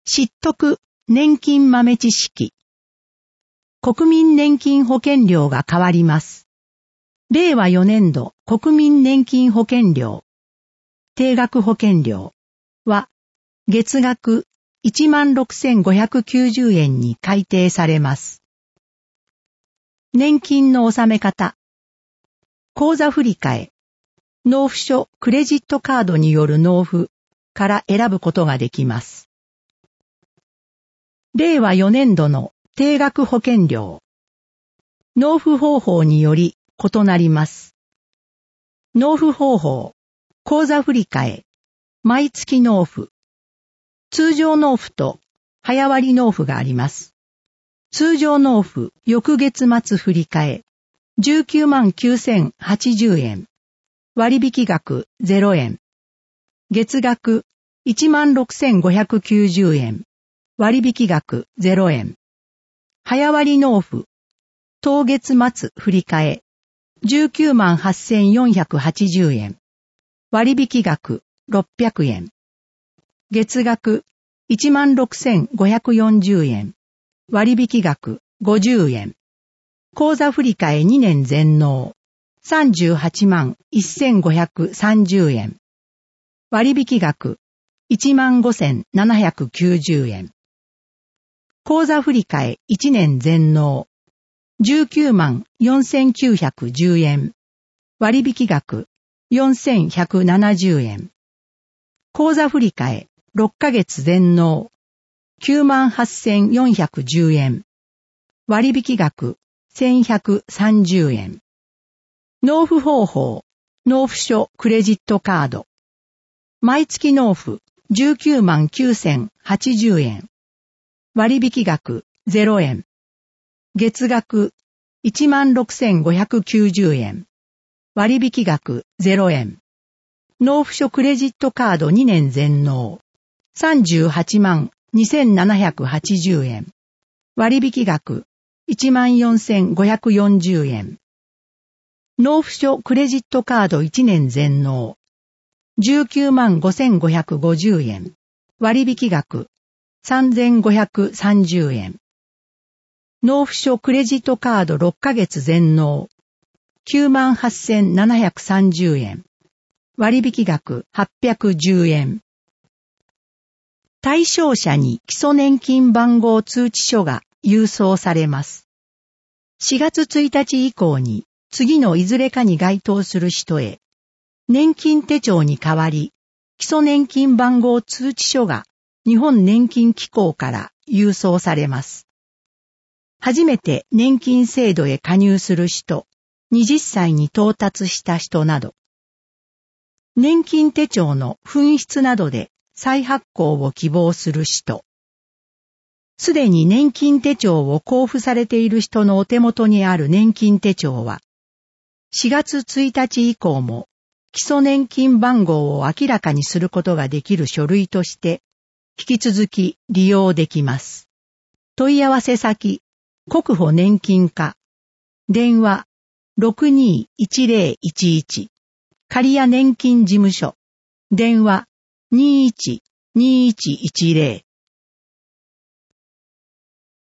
知得年金豆知識。国民年金保険料が変わります。令和4年度国民年金保険料、定額保険料は月額 16,590 円に改定されます。年金の納め方。口座振替、納付書クレジットカードによる納付から選ぶことができます。令和4年度の定額保険料。納付方法により異なります。納付方法、口座振替、毎月納付。通常納付と早割納付があります。通常納付、翌月末振替、199,080 円。割引額0円。月額 16,590 円。割引額0円。早割納付。当月末振替。198,480 円。割引額600円。月額 16,540 円。割引額50円。口座振替2年全納。381,530 円。割引額 15,790 円。口座振替1年全納。194,910 円。割引額 4,170 円。口座振替6ヶ月全納。98,410 円。割引額1,130 円。納付方法、納付書クレジットカード。毎月納付 199,080 円。割引額0円。月額 16,590 円。割引額0円。納付書クレジットカード2年全納。382,780 円。割引額 14,540 円。納付書クレジットカード1年全納。195,550 円。割引額 3,530 円。納付書クレジットカード6ヶ月全納。98,730 円。割引額810円。対象者に基礎年金番号通知書が郵送されます。4月1日以降に次のいずれかに該当する人へ、年金手帳に代わり、基礎年金番号通知書が日本年金機構から郵送されます。初めて年金制度へ加入する人、20歳に到達した人など、年金手帳の紛失などで再発行を希望する人、すでに年金手帳を交付されている人のお手元にある年金手帳は、4月1日以降も基礎年金番号を明らかにすることができる書類として引き続き利用できます。問い合わせ先、国保年金課、電話 621011、刈谷年金事務所、電話 212110